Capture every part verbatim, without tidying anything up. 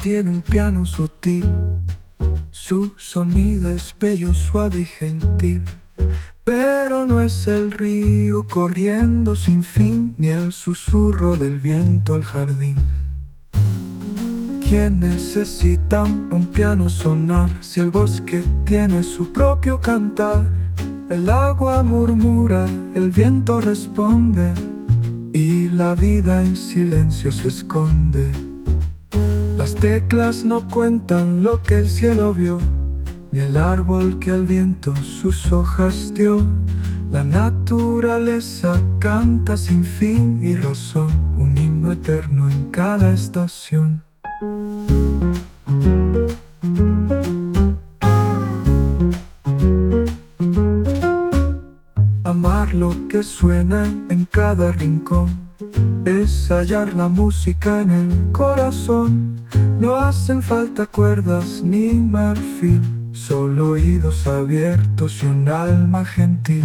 tiene un piano sutil, su sonido es bello, suave y gentil. Pero no es el río corriendo sin fin, ni el susurro del viento al jardín. ¿Quién necesita un piano sonar si el bosque tiene su propio cantar? El agua murmura, el viento responde, y la vida en silencio se esconde. Las teclas no cuentan lo que el cielo vio, ni el árbol que al viento sus hojas dio. La naturaleza canta sin fin y razón, un himno eterno en cada estación. Amar lo que suena en cada rincón es hallar la música en el corazón. No hacen falta cuerdas ni marfil, solo oídos abiertos y un alma gentil.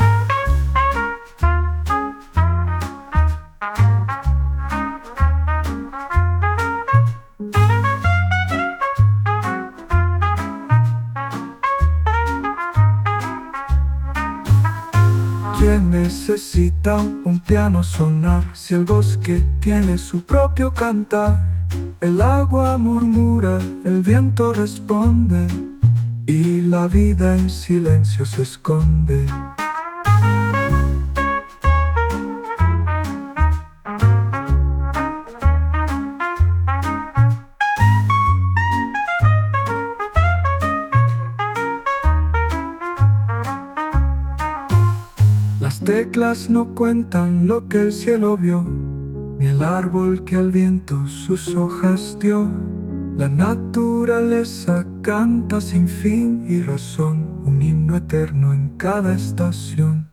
¿Quién necesita un piano sonar si el bosque tiene su propio cantar? El agua murmura, el viento responde, y la vida en silencio se esconde. Las teclas no cuentan lo que el cielo vio, ni el árbol que al viento sus hojas dio. La naturaleza canta sin fin y razón, un himno eterno en cada estación.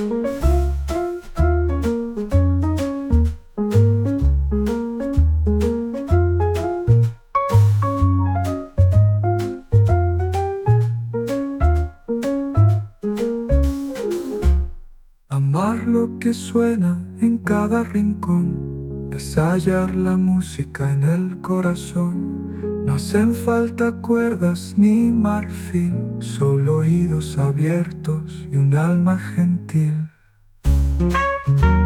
Amar lo que suena en cada rincón es hallar la música en el corazón. No hacen falta cuerdas ni marfil, solo oídos abiertos y un alma gentil.